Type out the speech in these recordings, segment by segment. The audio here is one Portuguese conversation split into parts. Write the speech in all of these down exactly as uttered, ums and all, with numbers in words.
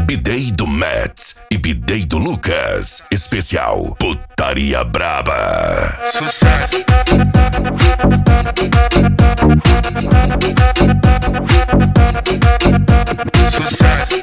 B-Day do Matt e B-Day do Lucas. Especial Putaria Braba. Sucesso. Sucesso.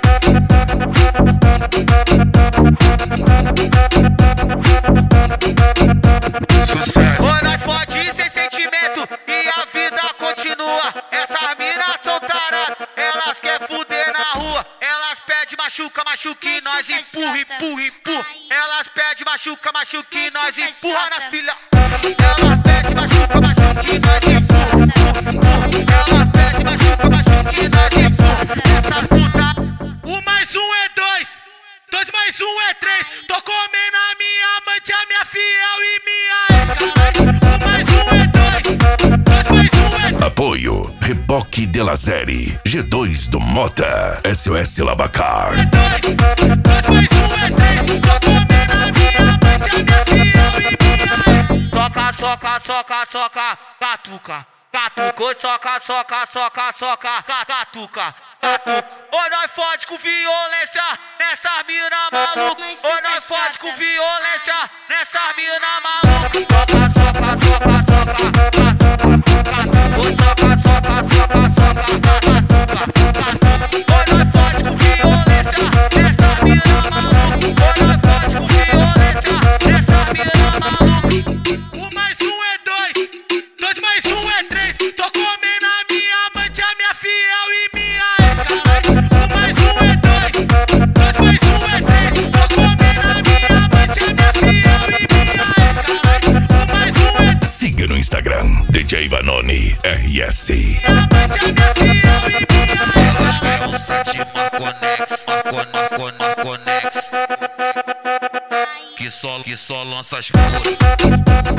Sucesso. Ô, nós pode ir sem sentimento e a vida continua. Essas minas são taradas, elas querem fuder na rua. Elas pedem machuca, machuca e nós empurra, empurra, empurra. Elas pedem machuca, machuca e nós empurra na filha. Elas pedem machuca, machuca e nós empurra, empurra. Elas pedem machuca, machuca e nós empurra. Essas putas. Um mais um é dois, dois mais um é três. Tô comendo a minha amante, a minha fiel e minha ex. Um mais um é dois, dois mais um é três. Apoio Reboque de Lazeri, G dois do Mota, S O S Lavacar. É dois, dois mais um é três. Tô comendo a minha amante, a minha fiel e minha ex. Soca, soca, soca, soca, catuca. Catuca, soca, soca, soca, soca, catuca, catuca. Ou nós fode com violência nessa mina maluca. Ou nós fode com violência nessa mina maluca. Soca, soca, soca, soca, catuca, catuca. Soca, soca, soca, soca, catuca. Ou nós fode com violência nessa mina maluca. Ou nós fode com violência nessa mina maluca. Um mais um é dois, dois mais um é três. Tô comendo a minha amante, a minha fiel e minha ex. Um mais um é dois, dois mais um é três. Tô comendo a minha amante, a minha fiel e minha ex. Um mais um é três. Siga no Instagram, D J Vanoni R S. Amante, a minha fiel e minha ex. Elas querem um sete Marconex, Marconex, Marconex, que só, que só lança as flores.